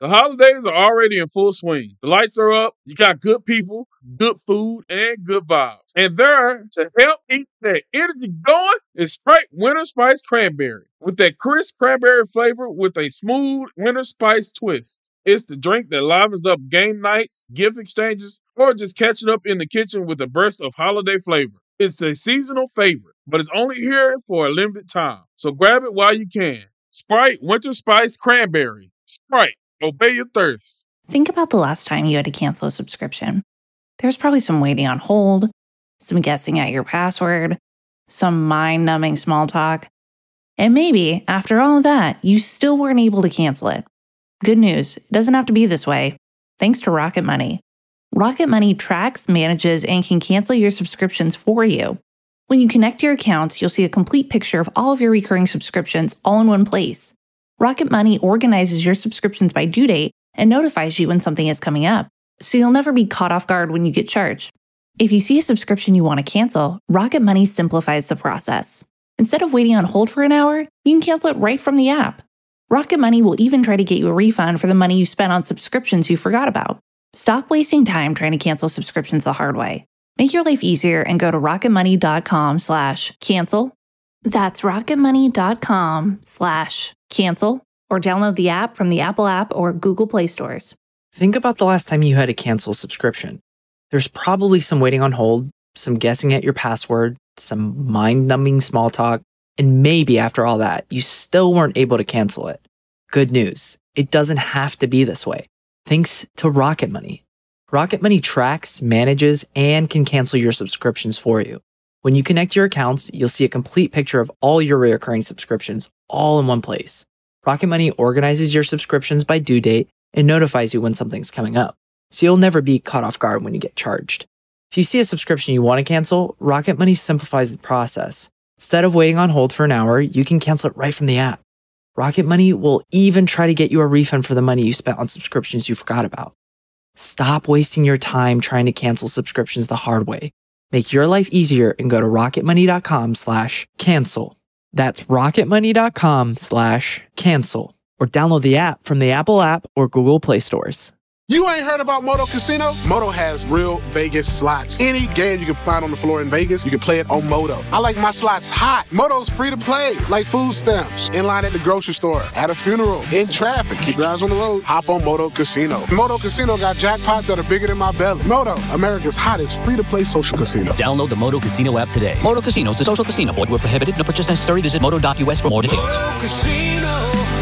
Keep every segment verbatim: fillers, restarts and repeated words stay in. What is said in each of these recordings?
The holidays are already in full swing. The lights are up, you got good people, good food, and good vibes. And there to help keep that energy going is Sprite Winter Spice Cranberry. With that crisp cranberry flavor with a smooth winter spice twist. It's the drink that livens up game nights, gift exchanges, or just catching up in the kitchen with a burst of holiday flavor. It's a seasonal favorite, but it's only here for a limited time. So grab it while you can. Sprite Winter Spice Cranberry. Sprite, obey your thirst. Think about the last time you had to cancel a subscription. There's probably some waiting on hold, some guessing at your password, some mind-numbing small talk. And maybe, after all of that, you still weren't able to cancel it. Good news, it doesn't have to be this way. Thanks to Rocket Money. Rocket Money tracks, manages, and can cancel your subscriptions for you. When you connect your accounts, you'll see a complete picture of all of your recurring subscriptions all in one place. Rocket Money organizes your subscriptions by due date and notifies you when something is coming up, so you'll never be caught off guard when you get charged. If you see a subscription you want to cancel, Rocket Money simplifies the process. Instead of waiting on hold for an hour, you can cancel it right from the app. Rocket Money will even try to get you a refund for the money you spent on subscriptions you forgot about. Stop wasting time trying to cancel subscriptions the hard way. Make your life easier and go to rocketmoney.com slash cancel. That's rocketmoney.com slash cancel or download the app from the Apple App or Google Play stores. Think about the last time you had to cancel a subscription. There's probably some waiting on hold, some guessing at your password, some mind-numbing small talk, and maybe after all that, you still weren't able to cancel it. Good news, it doesn't have to be this way. Thanks to Rocket Money. Rocket Money tracks, manages, and can cancel your subscriptions for you. When you connect your accounts, you'll see a complete picture of all your recurring subscriptions all in one place. Rocket Money organizes your subscriptions by due date and notifies you when something's coming up, so you'll never be caught off guard when you get charged. If you see a subscription you want to cancel, Rocket Money simplifies the process. Instead of waiting on hold for an hour, you can cancel it right from the app. Rocket Money will even try to get you a refund for the money you spent on subscriptions you forgot about. Stop wasting your time trying to cancel subscriptions the hard way. Make your life easier and go to rocketmoney.com slash cancel. That's rocketmoney.com slash cancel. Or download the app from the Apple App or Google Play stores. You ain't heard about Moto Casino? Moto has real Vegas slots. Any game you can find on the floor in Vegas, you can play it on Moto. I like my slots hot. Moto's free to play, like food stamps. In line at the grocery store, at a funeral, in traffic. Keep your eyes on the road. Hop on Moto Casino. Moto Casino got jackpots that are bigger than my belly. Moto, America's hottest free-to-play social casino. Download the Moto Casino app today. Moto Casino is a social casino. Void where prohibited. No purchase necessary. Visit moto dot u s for more details. Moto Casino,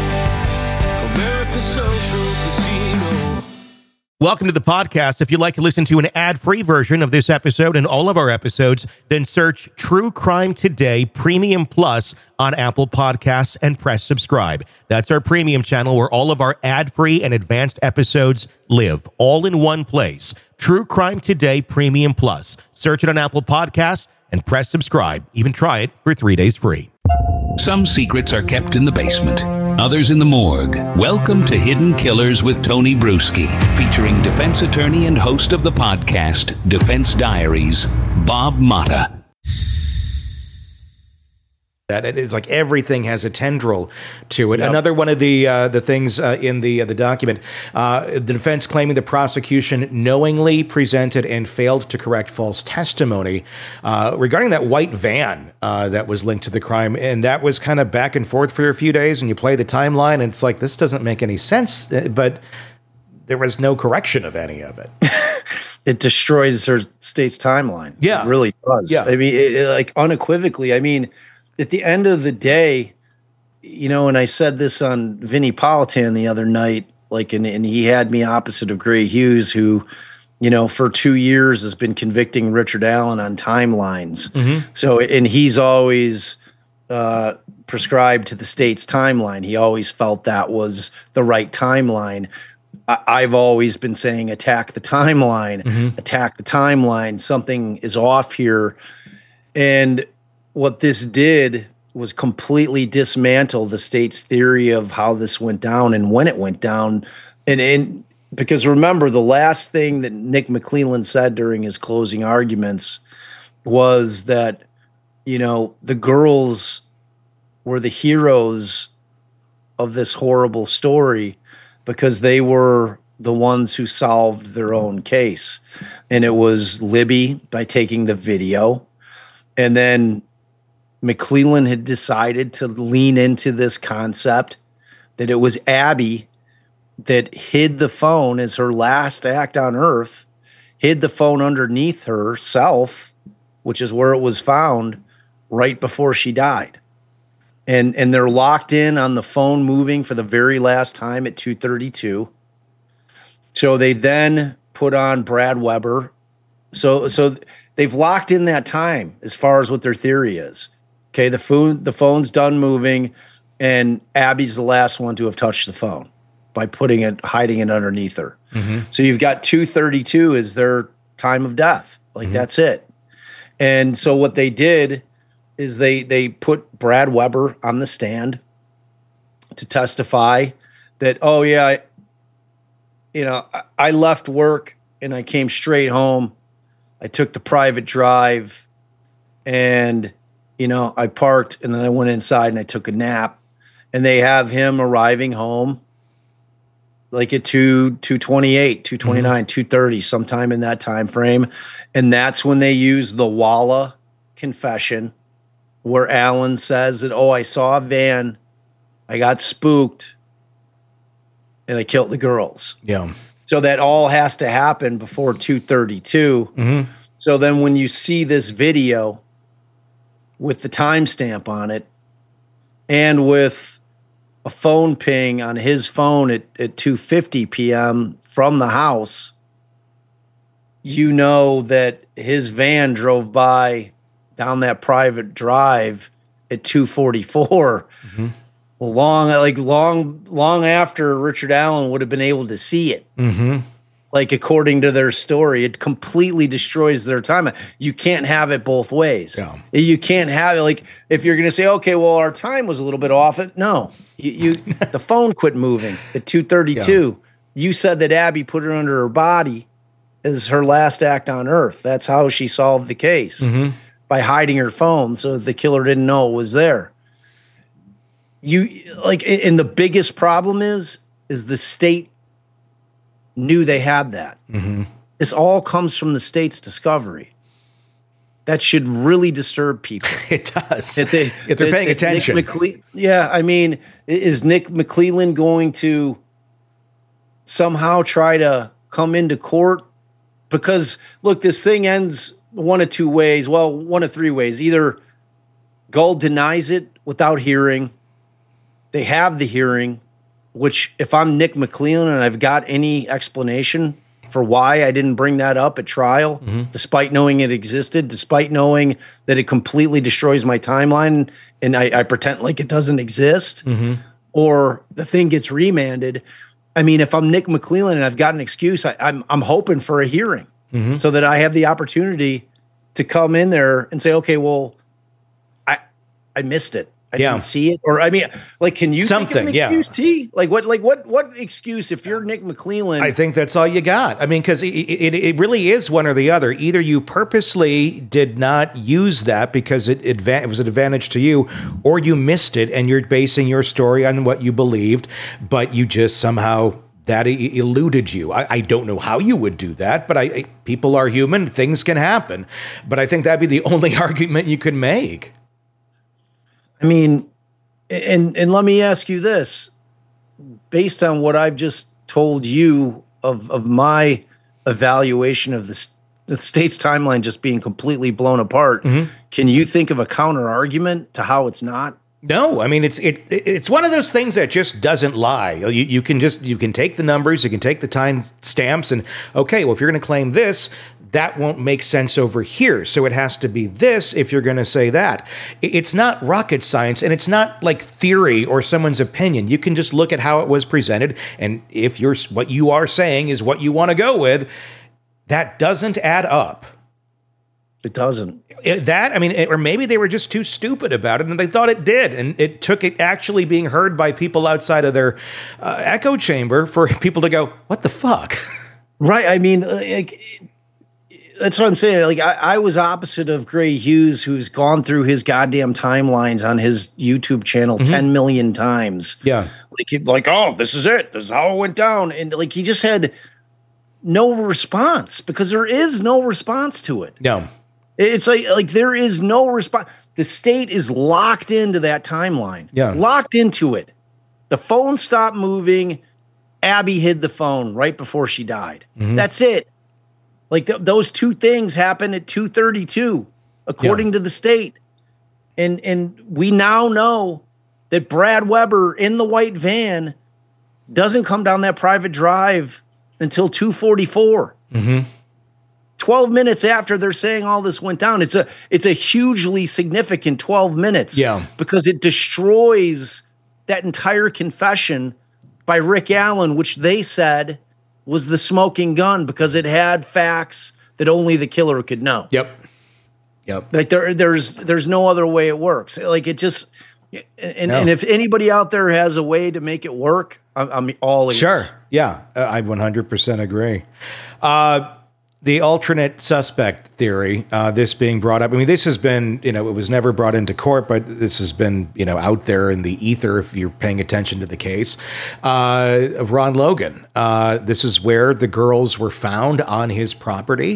America's social casino. Welcome to the podcast. If you'd like to listen to an ad-free version of this episode and all of our episodes, then search True Crime Today Premium Plus on Apple Podcasts and press subscribe. That's our premium channel where all of our ad-free and advanced episodes live, all in one place. True Crime Today Premium Plus. Search it on Apple Podcasts and press subscribe. Even try it for three days free. Some secrets are kept in the basement, others in the morgue. Welcome to Hidden Killers with Tony Bruschi, featuring defense attorney and host of the podcast, Defense Diaries, Bob Motta. That it is like everything has a tendril to it. Yep. Another one of the uh, the things uh, in the uh, the document, uh, the defense claiming the prosecution knowingly presented and failed to correct false testimony uh, regarding that white van uh, that was linked to the crime, and that was kind of back and forth for a few days. And you play the timeline, and it's like this doesn't make any sense, but there was no correction of any of it. It destroys her state's timeline. Yeah, it really does. Yeah, I mean, it, it, like unequivocally. I mean. At the end of the day, you know, and I said this on Vinnie Politan the other night, like, and, and he had me opposite of Gray Hughes, who, you know, for two years has been convicting Richard Allen on timelines. Mm-hmm. So, and he's always uh, prescribed to the state's timeline. He always felt that was the right timeline. I- I've always been saying, attack the timeline, mm-hmm. attack the timeline. Something is off here. And what this did was completely dismantle the state's theory of how this went down and when it went down. And, and because remember, the last thing that Nick McClelland said during his closing arguments was that, you know, the girls were the heroes of this horrible story. because they were the ones who solved their own case. And it was Libby by taking the video. And then McClellan had decided to lean into this concept that it was Abby that hid the phone as her last act on Earth, hid the phone underneath herself, which is where it was found right before she died. And and they're locked in on the phone moving for the very last time at two thirty-two. So they then put on Brad Weber. So so they've locked in that time as far as what their theory is. Okay, the phone the phone's done moving, and Abby's the last one to have touched the phone by putting it, hiding it underneath her. Mm-hmm. So you've got two thirty-two is their time of death. Like mm-hmm. that's it. And so what they did is they they put Brad Weber on the stand to testify that, oh yeah, I, you know, I, I left work and I came straight home. I took the private drive and, you know, I parked and then I went inside and I took a nap. And they have him arriving home like at two, two twenty-eight, two twenty-nine, mm-hmm. two thirty, sometime in that time frame. And that's when they use the Walla confession where Alan says that, oh, I saw a van, I got spooked, and I killed the girls. Yeah. So that all has to happen before two thirty-two. Mm-hmm. So then when you see this video with the timestamp on it and with a phone ping on his phone at, at two fifty p.m. from the house, you know that his van drove by down that private drive at two forty-four, mm-hmm. long, like long, long after Richard Allen would have been able to see it. Mm-hmm. Like according to their story, it completely destroys their time. You can't have it both ways. Yeah. You can't have it. Like if you're going to say, okay, well, our time was a little bit off. It no, you, you the phone quit moving at two thirty-two. Yeah. You said that Abby put it under her body as her last act on Earth. That's how she solved the case. Mm-hmm. By hiding her phone so the killer didn't know it was there. You like, and the biggest problem is, is the state knew they had that. Mm-hmm. This all comes from the state's discovery. That should really disturb people. It does. If, they, if they're that, paying that attention. Nick McCle- yeah, I mean, is Nick McClellan going to somehow try to come into court? Because, look, this thing ends one of two ways. Well, one of three ways. Either Gold denies it without hearing. They have the hearing, which if I'm Nick McClellan and I've got any explanation for why I didn't bring that up at trial, mm-hmm. despite knowing it existed, despite knowing that it completely destroys my timeline and I, I pretend like it doesn't exist, mm-hmm. or the thing gets remanded. I mean, if I'm Nick McClellan and I've got an excuse, I, I'm I'm hoping for a hearing. Mm-hmm. So that I have the opportunity to come in there and say, okay, well, I I missed it. I yeah. didn't see it. Or I mean, like, can you Something, think of an excuse, yeah. T? Like what like what what excuse if you're Nick McClellan? I think that's all you got. I mean, because it, it, it really is one or the other. Either you purposely did not use that because it, adva- it was an advantage to you, or you missed it and you're basing your story on what you believed, but you just somehow that eluded you. I, I don't know how you would do that, but I, I people are human. Things can happen. But I think that'd be the only argument you could make. I mean, and and let me ask you this. Based on what I've just told you of, of my evaluation of the, the state's timeline just being completely blown apart, mm-hmm. can you think of a counter argument to how it's not? No, I mean, it's it it's one of those things that just doesn't lie. You you can just you can take the numbers, you can take the time stamps, and okay, well, if you're going to claim this, that won't make sense over here. So it has to be this if you're going to say that. It's not rocket science, and it's not like theory or someone's opinion. You can just look at how it was presented, and if you're what you are saying is what you want to go with, that doesn't add up. It doesn't. It, that, I mean, it, or maybe they were just too stupid about it and they thought it did. And it took it actually being heard by people outside of their uh, echo chamber for people to go, what the fuck? Right. I mean, like, that's what I'm saying. Like, I, I was opposite of Gray Hughes, who's gone through his goddamn timelines on his YouTube channel mm-hmm. ten million times. Yeah. like he, like oh, this is it. This is how it went down, and like he just had no response because there is no response to it. No, it's like like there is no response. The state is locked into that timeline. Yeah, locked into it. The phone stopped moving. Abby hid the phone right before she died. Mm-hmm. That's it. Like th- those two things happened at two thirty-two, according yeah. to the state. And and we now know that Brad Weber in the white van doesn't come down that private drive until two forty-four. Mm-hmm. twelve minutes after they're saying all this went down. It's a it's a hugely significant twelve minutes. Yeah. Because it destroys that entire confession by Rick Allen, which they said was the smoking gun because it had facts that only the killer could know. Yep. Yep. Like there, there's, there's no other way it works. Like it just, and, no. and if anybody out there has a way to make it work, I'm, I'm all ears. Sure. Yeah. Uh, I one hundred percent agree. Uh, The alternate suspect theory, uh, this being brought up. I mean, this has been, you know, it was never brought into court, but this has been, you know, out there in the ether if you're paying attention to the case uh, of Ron Logan. Uh, this is where the girls were found on his property,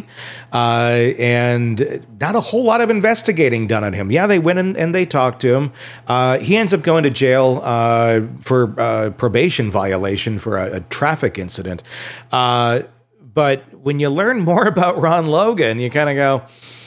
uh, and not a whole lot of investigating done on him. Yeah, they went in and they talked to him. Uh, he ends up going to jail uh, for uh, probation violation for a, a traffic incident. Uh, But when you learn more about Ron Logan, you kind of go,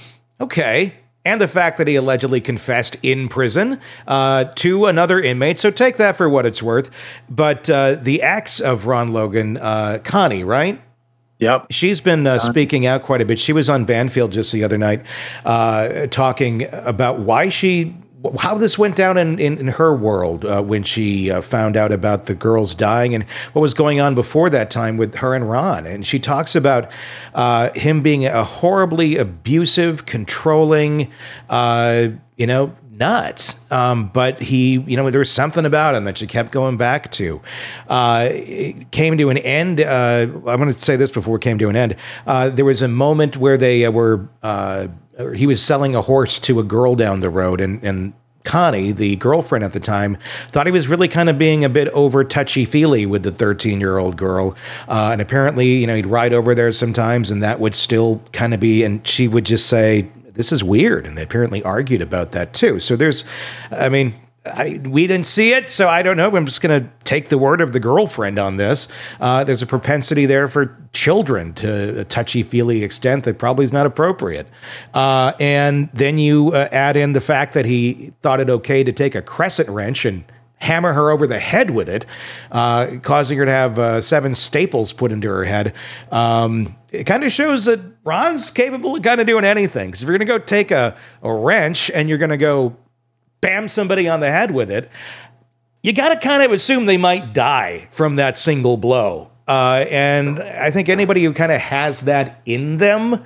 okay. And the fact that he allegedly confessed in prison uh, to another inmate. So take that for what it's worth. But uh, the ex of Ron Logan, uh, Connie, right? Yep. She's been uh, speaking out quite a bit. She was on Banfield just the other night uh, talking about why she... how this went down in, in, in her world uh, when she uh, found out about the girls dying and what was going on before that time with her and Ron. And she talks about uh, him being a horribly abusive, controlling, uh, you know, nuts. Um, but he, you know, there was something about him that she kept going back to. Uh, it came to an end. Uh, I'm going to say this before it came to an end. Uh, there was a moment where they uh, were... Uh, he was selling a horse to a girl down the road, and, and Connie, the girlfriend at the time, thought he was really kind of being a bit over touchy-feely with the thirteen-year-old girl. Uh, and apparently, you know, he'd ride over there sometimes, and that would still kind of be, and she would just say, this is weird. And they apparently argued about that too. So there's, I mean... I, we didn't see it, so I don't know. I'm just going to take the word of the girlfriend on this. Uh, there's a propensity there for children to a touchy-feely extent that probably is not appropriate. Uh, and then you uh, add in the fact that he thought it okay to take a crescent wrench and hammer her over the head with it, uh, causing her to have uh, seven staples put into her head. Um, it kind of shows that Ron's capable of kind of doing anything. Because if you're going to go take a, a wrench and you're going to go bam somebody on the head with it, you got to kind of assume they might die from that single blow. Uh, and I think anybody who kind of has that in them,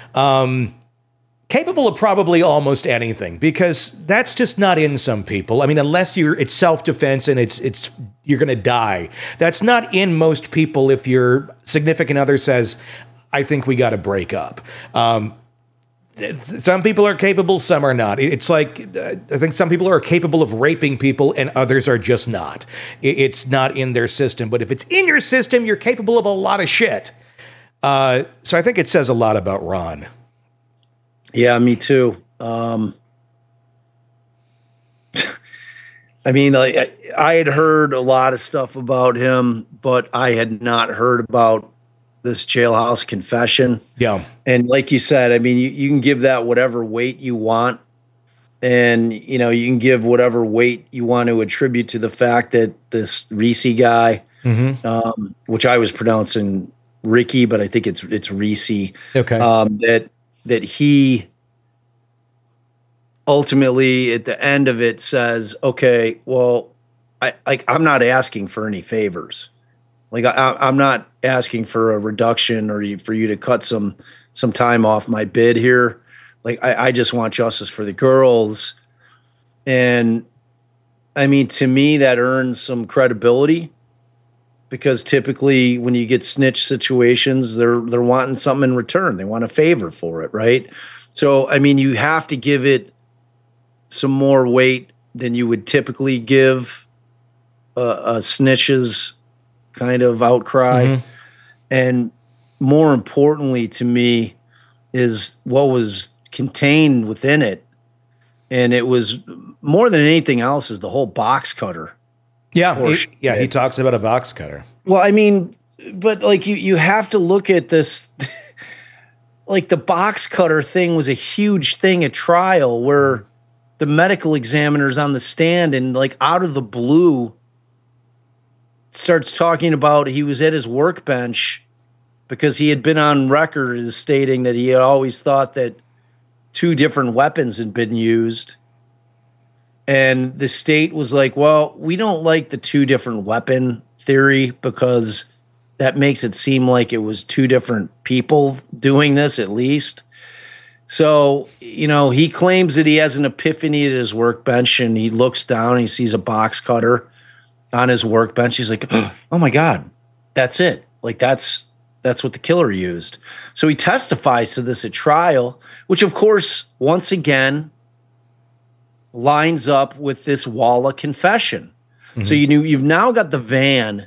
um, capable of probably almost anything, because that's just not in some people. I mean, unless you're, it's self-defense and it's, it's, you're going to die. That's not in most people. If your significant other says, I think we got to break up. Um, Some people are capable, some are not. It's like, uh, I think some people are capable of raping people and others are just not. It's not in their system. But if it's in your system, you're capable of a lot of shit. Uh, so I think it says a lot about Ron. Yeah, me too. Um, I mean, like, I, I had heard a lot of stuff about him, but I had not heard about this jailhouse confession. Yeah. And like you said, I mean, you, you can give that whatever weight you want. And, you know, you can give whatever weight you want to attribute to the fact that this Reese guy, mm-hmm. um, which I was pronouncing Ricky, but I think it's, it's Reese. Okay. Um, that, that he ultimately at the end of it says, okay, well, I, like, I'm not asking for any favors. Like I, I'm not asking for a reduction or you, for you to cut some some time off my bid here. Like I, I just want justice for the girls, and I mean to me that earns some credibility because typically when you get snitch situations, they're they're wanting something in return. They want a favor for it, right? So I mean you have to give it some more weight than you would typically give a, a snitches kind of outcry. Mm-hmm. And more importantly to me is what was contained within it. And it was more than anything else is the whole box cutter. Yeah. He, yeah. He talks about a box cutter. Well, I mean, but like you, you have to look at this, like the box cutter thing was a huge thing at trial where the medical examiner's on the stand and like out of the blue starts talking about he was at his workbench because he had been on record as stating that he had always thought that two different weapons had been used. And the state was like, well, we don't like the two different weapon theory because that makes it seem like it was two different people doing this at least. So, you know, he claims that he has an epiphany at his workbench and he looks down and he sees a box cutter on his workbench. He's like, oh my God, that's it. Like that's, that's what the killer used. So he testifies to this at trial, which of course, once again, lines up with this Walla confession. Mm-hmm. So you knew you've now got the van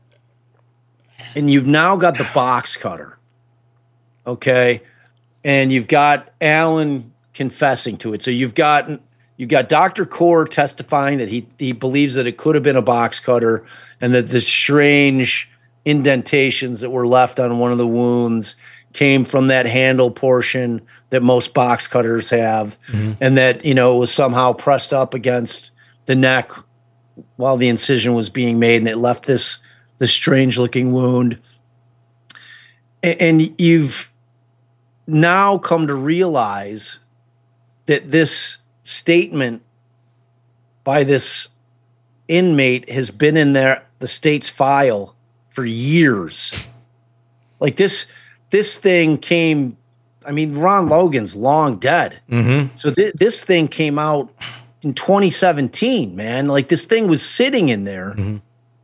and you've now got the box cutter. Okay. And you've got Allen confessing to it. So you've got you've got Doctor Core testifying that he he believes that it could have been a box cutter and that the strange indentations that were left on one of the wounds came from that handle portion that most box cutters have, mm-hmm. and that, you know, it was somehow pressed up against the neck while the incision was being made, and it left this this strange looking wound. And, and you've now come to realize that this statement by this inmate has been in there, the state's file, for years. Like this, this thing came, I mean, Ron Logan's long dead. Mm-hmm. So th- this thing came out in twenty seventeen, man. Like this thing was sitting in there. Mm-hmm.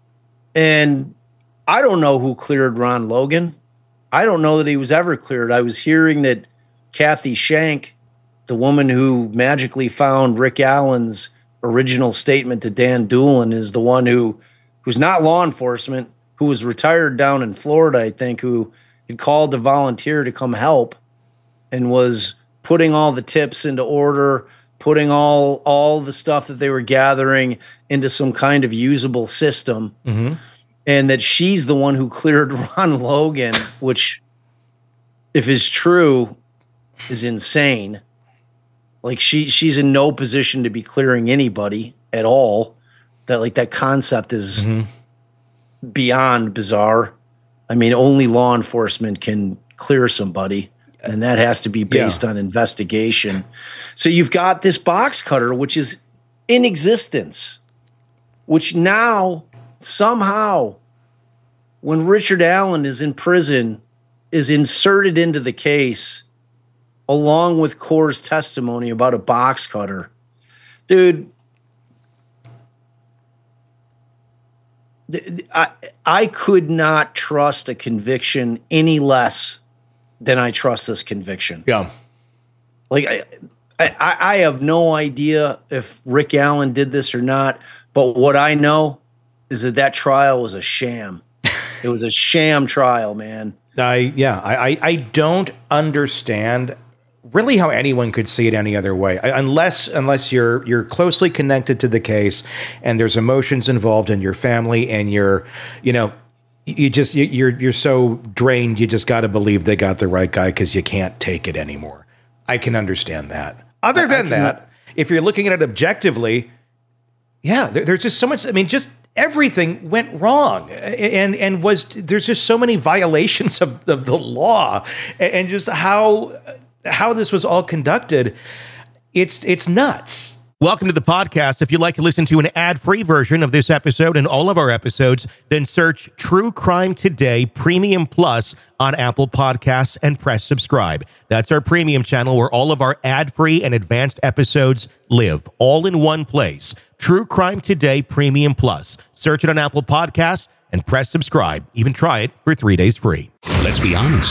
And I don't know who cleared Ron Logan. I don't know that he was ever cleared. I was hearing that Kathy Shank, the woman who magically found Rick Allen's original statement to Dan Doolin, is the one who, who's not law enforcement, who was retired down in Florida, I think, who had called to volunteer to come help and was putting all the tips into order, putting all, all the stuff that they were gathering into some kind of usable system. Mm-hmm. And that she's the one who cleared Ron Logan, which, if is true, is insane. Like she, she's in no position to be clearing anybody at all. That like that concept is mm-hmm. beyond bizarre. I mean, only law enforcement can clear somebody, and that has to be based yeah. on investigation. So you've got this box cutter, which is in existence, which now somehow, when Richard Allen is in prison, is inserted into the case along with Core's testimony about a box cutter. Dude, I, I could not trust a conviction any less than I trust this conviction. Yeah. Like, I, I, I have no idea if Rick Allen did this or not, but what I know is that that trial was a sham. It was a sham trial, man. I yeah, I, I, I don't understand really how anyone could see it any other way, I, unless unless you're you're closely connected to the case and there's emotions involved in your family and you're, you know, you just you, you're you're so drained you just got to believe they got the right guy because you can't take it anymore. I can understand that. Other than that, if you're looking at it objectively, yeah, there, there's just so much. I mean, just. Everything went wrong, and and was there's just so many violations of, of the law, and just how how this was all conducted. It's it's nuts. Welcome to the podcast. If you'd like to listen to an ad-free version of this episode and all of our episodes, then search True Crime Today Premium Plus on Apple Podcasts and press subscribe. That's our premium channel where all of our ad-free and advanced episodes live, all in one place. True Crime Today Premium Plus. Search it on Apple Podcasts and press subscribe. Even try it for three days free. Let's be honest.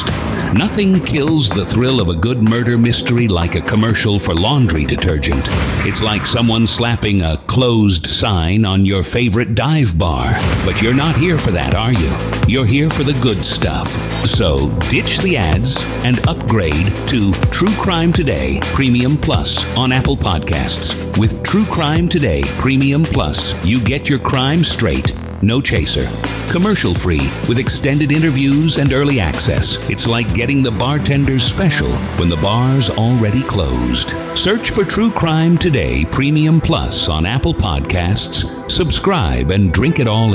Nothing kills the thrill of a good murder mystery like a commercial for laundry detergent. It's like someone slapping a closed sign on your favorite dive bar. But you're not here for that, are you? You're here for the good stuff. So ditch the ads and upgrade to True Crime Today Premium Plus on Apple Podcasts. With True Crime Today Premium Plus, you get your crime straight, no chaser. Commercial free with extended interviews and early access. It's like getting the bartender's special when the bar's already closed. Search for True Crime Today Premium Plus on Apple Podcasts. Subscribe and drink it all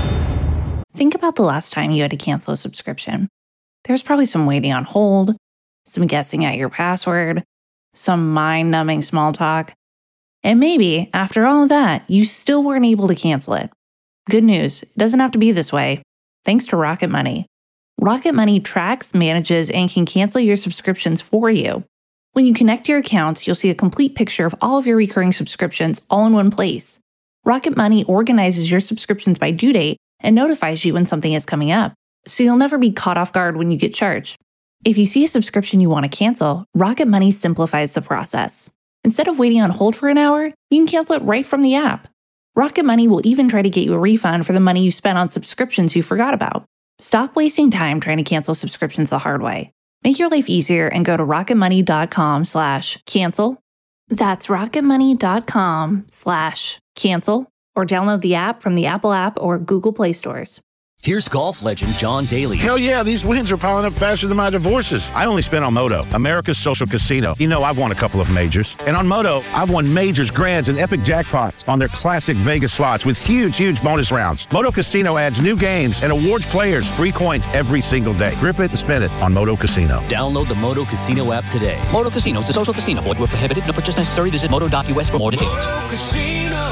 in. Think about the last time you had to cancel a subscription. There's probably some waiting on hold, some guessing at your password, some mind-numbing small talk, and maybe, after all of that, you still weren't able to cancel it. Good news, it doesn't have to be this way. Thanks to Rocket Money. Rocket Money tracks, manages, and can cancel your subscriptions for you. When you connect your accounts, you'll see a complete picture of all of your recurring subscriptions all in one place. Rocket Money organizes your subscriptions by due date and notifies you when something is coming up, so you'll never be caught off guard when you get charged. If you see a subscription you want to cancel, Rocket Money simplifies the process. Instead of waiting on hold for an hour, you can cancel it right from the app. Rocket Money will even try to get you a refund for the money you spent on subscriptions you forgot about. Stop wasting time trying to cancel subscriptions the hard way. Make your life easier and go to rocketmoney.com slash cancel. That's rocketmoney.com slash cancel or download the app from the Apple app or Google Play stores. Here's golf legend John Daly. Hell yeah, these wins are piling up faster than my divorces. I only spent on Moto, America's social casino. You know, I've won a couple of majors. And on Moto, I've won majors, grands, and epic jackpots on their classic Vegas slots with huge, huge bonus rounds. Moto Casino adds new games and awards players free coins every single day. Grip it and spend it on Moto Casino. Download the Moto Casino app today. Moto Casino is a social casino. Void where prohibited. No purchase necessary. Visit moto dot U S for more details. Moto Casino,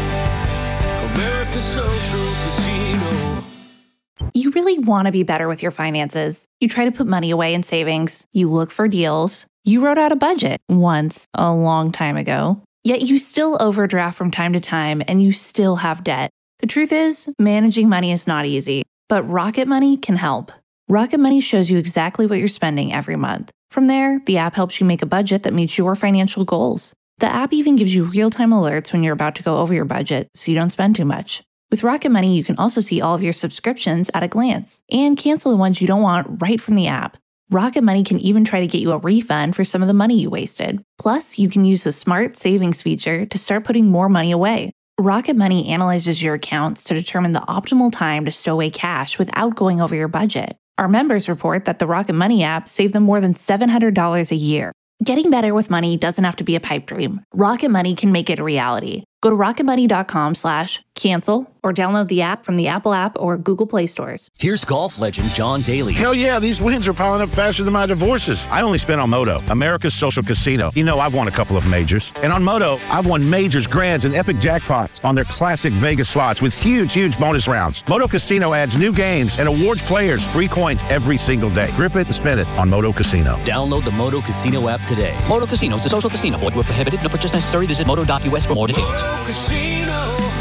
America's social casino. You really want to be better with your finances. You try to put money away in savings. You look for deals. You wrote out a budget once a long time ago. Yet you still overdraft from time to time and you still have debt. The truth is, managing money is not easy, but Rocket Money can help. Rocket Money shows you exactly what you're spending every month. From there, the app helps you make a budget that meets your financial goals. The app even gives you real-time alerts when you're about to go over your budget so you don't spend too much. With Rocket Money, you can also see all of your subscriptions at a glance and cancel the ones you don't want right from the app. Rocket Money can even try to get you a refund for some of the money you wasted. Plus, you can use the Smart Savings feature to start putting more money away. Rocket Money analyzes your accounts to determine the optimal time to stow away cash without going over your budget. Our members report that the Rocket Money app saved them more than seven hundred dollars a year. Getting better with money doesn't have to be a pipe dream. Rocket Money can make it a reality. Go to rocketmoney.com slash cancel or download the app from the Apple app or Google Play stores. Here's golf legend John Daly. Hell yeah, these wins are piling up faster than my divorces. I only spent on Moto, America's social casino. You know, I've won a couple of majors. And on Moto, I've won majors, grands, and epic jackpots on their classic Vegas slots with huge, huge bonus rounds. Moto Casino adds new games and awards players free coins every single day. Grip it and spend it on Moto Casino. Download the Moto Casino app today. Moto Casino is a social casino. Void where prohibited. No purchase necessary. Visit moto dot U S for more details. Moto Casino,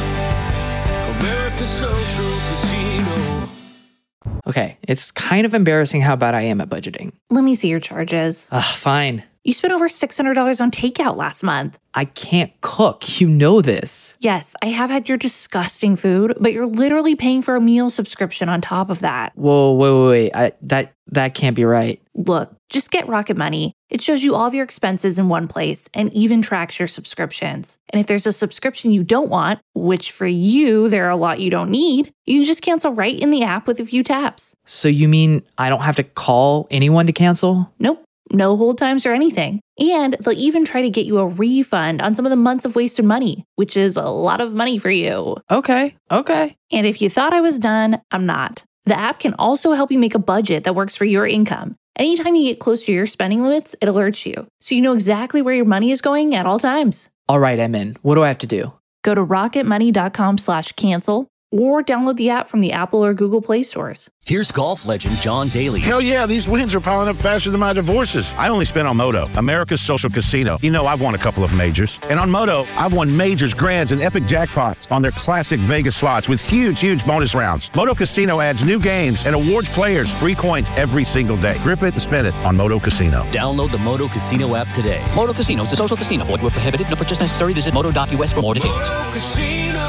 America's social casino. Okay, it's kind of embarrassing how bad I am at budgeting. Let me see your charges. Ugh, fine. You spent over six hundred dollars on takeout last month. I can't cook. You know this. Yes, I have had your disgusting food, but you're literally paying for a meal subscription on top of that. Whoa, wait, wait, wait. I, that, that can't be right. Look, just get Rocket Money. It shows you all of your expenses in one place and even tracks your subscriptions. And if there's a subscription you don't want, which for you, there are a lot you don't need, you can just cancel right in the app with a few taps. So you mean I don't have to call anyone to cancel? Nope. No hold times or anything. And they'll even try to get you a refund on some of the months of wasted money, which is a lot of money for you. Okay, okay. And if you thought I was done, I'm not. The app can also help you make a budget that works for your income. Anytime you get close to your spending limits, it alerts you, so you know exactly where your money is going at all times. All right, I'm in. What do I have to do? Go to rocketmoney.com slash cancel or download the app from the Apple or Google Play stores. Here's golf legend John Daly. Hell yeah, these wins are piling up faster than my divorces. I only spent on Moto, America's social casino. You know, I've won a couple of majors. And on Moto, I've won majors, grands, and epic jackpots on their classic Vegas slots with huge, huge bonus rounds. Moto Casino adds new games and awards players free coins every single day. Grip it and spend it on Moto Casino. Download the Moto Casino app today. Moto Casino is a social casino. Void where prohibited. No purchase necessary. Visit moto dot U S for more details. Moto Casino,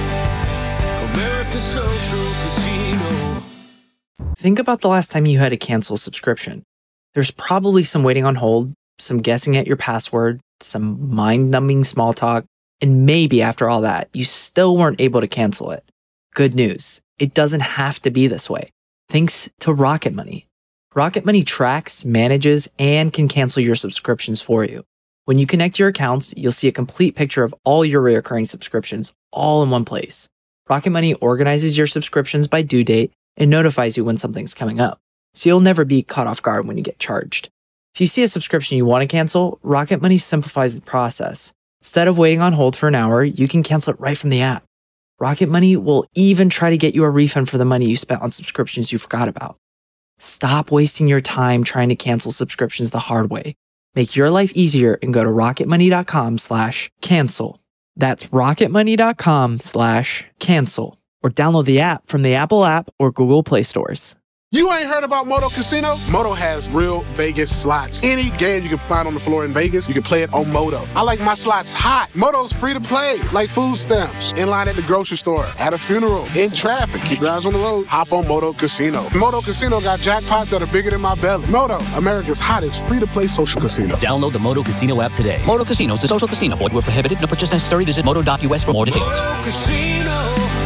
America's social casino. Think about the last time you had to cancel a subscription. There's probably some waiting on hold, some guessing at your password, some mind-numbing small talk, and maybe after all that, you still weren't able to cancel it. Good news, it doesn't have to be this way. Thanks to Rocket Money. Rocket Money tracks, manages, and can cancel your subscriptions for you. When you connect your accounts, you'll see a complete picture of all your recurring subscriptions all in one place. Rocket Money organizes your subscriptions by due date and notifies you when something's coming up, so you'll never be caught off guard when you get charged. If you see a subscription you want to cancel, Rocket Money simplifies the process. Instead of waiting on hold for an hour, you can cancel it right from the app. Rocket Money will even try to get you a refund for the money you spent on subscriptions you forgot about. Stop wasting your time trying to cancel subscriptions the hard way. Make your life easier and go to rocketmoney.com slash cancel. That's rocketmoney.com slash cancel. Or download the app from the Apple app or Google Play stores. You ain't heard about Moto Casino? Moto has real Vegas slots. Any game you can find on the floor in Vegas, you can play it on Moto. I like my slots hot. Moto's free to play, like food stamps. In line at the grocery store, at a funeral, in traffic. Keep your eyes on the road. Hop on Moto Casino. Moto Casino got jackpots that are bigger than my belly. Moto, America's hottest free-to-play social casino. Download the Moto Casino app today. Moto Casino is a social casino. Void where prohibited. No purchase necessary. Visit moto dot U S for more details. Moto Casino,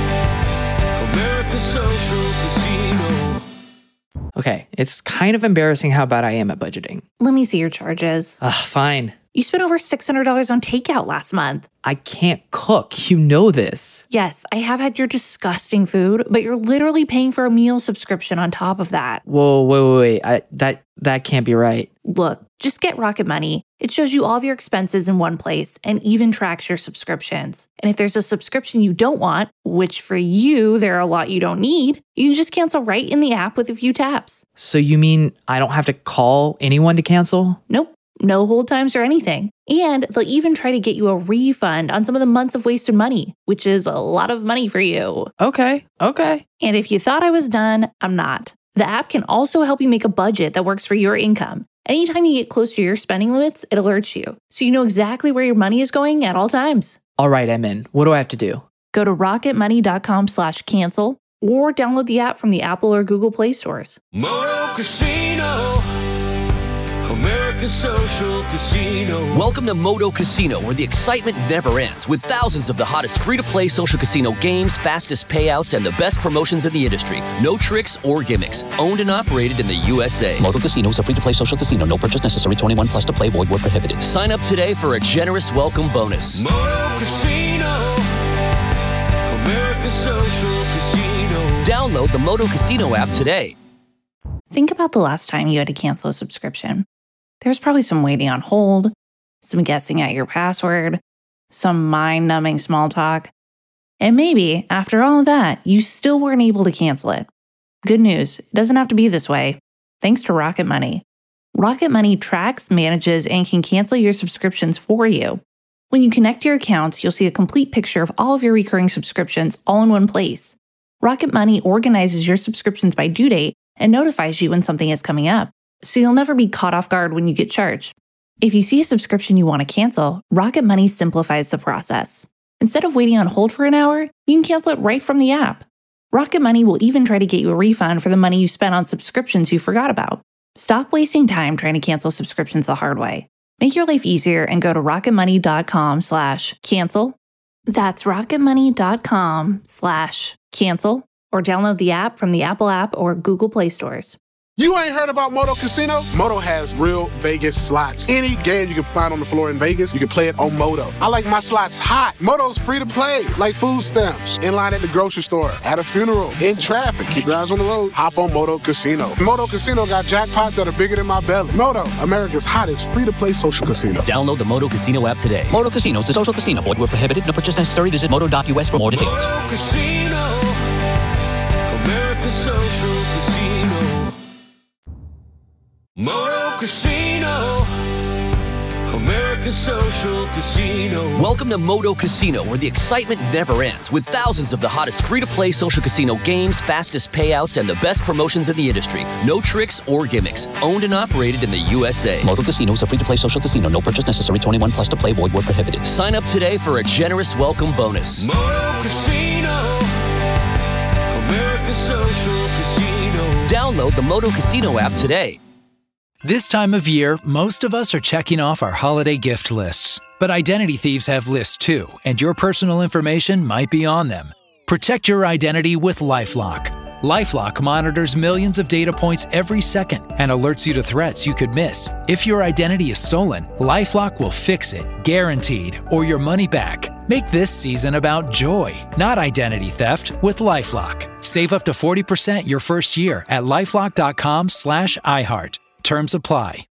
America's social casino. Okay, it's kind of embarrassing how bad I am at budgeting. Let me see your charges. Ugh, fine. You spent over six hundred dollars on takeout last month. I can't cook. You know this. Yes, I have had your disgusting food, but you're literally paying for a meal subscription on top of that. Whoa, wait, wait, wait. I, that, that can't be right. Look, just get Rocket Money. It shows you all of your expenses in one place and even tracks your subscriptions. And if there's a subscription you don't want, which for you, there are a lot you don't need, you can just cancel right in the app with a few taps. So you mean I don't have to call anyone to cancel? Nope. No hold times or anything. And they'll even try to get you a refund on some of the months of wasted money, which is a lot of money for you. Okay, okay. And if you thought I was done, I'm not. The app can also help you make a budget that works for your income. Anytime you get close to your spending limits, it alerts you, so you know exactly where your money is going at all times. All right, I'm in. What do I have to do? Go to rocketmoney.com slash cancel or download the app from the Apple or Google Play stores. Moto Casino, America's social casino. Welcome to Moto Casino, where the excitement never ends, with thousands of the hottest free-to-play social casino games, fastest payouts, and the best promotions in the industry. No tricks or gimmicks. Owned and operated in the U S A. Moto Casino is a free-to-play social casino. No purchase necessary. twenty-one plus to play. Void where prohibited. Sign up today for a generous welcome bonus. Moto Casino, America's social casino. Download the Moto Casino app today. Think about the last time you had to cancel a subscription. There's probably some waiting on hold, some guessing at your password, some mind-numbing small talk, and maybe, after all of that, you still weren't able to cancel it. Good news, it doesn't have to be this way, thanks to Rocket Money. Rocket Money tracks, manages, and can cancel your subscriptions for you. When you connect your accounts, you'll see a complete picture of all of your recurring subscriptions all in one place. Rocket Money organizes your subscriptions by due date and notifies you when something is coming up, so you'll never be caught off guard when you get charged. If you see a subscription you want to cancel, Rocket Money simplifies the process. Instead of waiting on hold for an hour, you can cancel it right from the app. Rocket Money will even try to get you a refund for the money you spent on subscriptions you forgot about. Stop wasting time trying to cancel subscriptions the hard way. Make your life easier and go to rocketmoney.com slash cancel. That's rocketmoney.com slash cancel or download the app from the Apple app or Google Play stores. You ain't heard about Moto Casino? Moto has real Vegas slots. Any game you can find on the floor in Vegas, you can play it on Moto. I like my slots hot. Moto's free to play, like food stamps. In line at the grocery store, at a funeral, in traffic. Keep your eyes on the road. Hop on Moto Casino. Moto Casino got jackpots that are bigger than my belly. Moto, America's hottest free-to-play social casino. Download the Moto Casino app today. Moto Casino is a social casino. Void where prohibited. No purchase necessary. Visit moto dot U S for more details. Moto Casino, America's social casino. Moto Casino, America's social casino. Welcome to Moto Casino, where the excitement never ends, with thousands of the hottest free-to-play social casino games, fastest payouts, and the best promotions in the industry. No tricks or gimmicks. Owned and operated in the U S A. Moto Casino is a free-to-play social casino. No purchase necessary. twenty-one plus to play. Void where prohibited. Sign up today for a generous welcome bonus. Moto Casino, America's social casino. Download the Moto Casino app today. This time of year, most of us are checking off our holiday gift lists. But identity thieves have lists too, and your personal information might be on them. Protect your identity with LifeLock. LifeLock monitors millions of data points every second and alerts you to threats you could miss. If your identity is stolen, LifeLock will fix it, guaranteed, or your money back. Make this season about joy, not identity theft, with LifeLock. Save up to forty percent your first year at LifeLock dot com slash iHeart. Terms apply.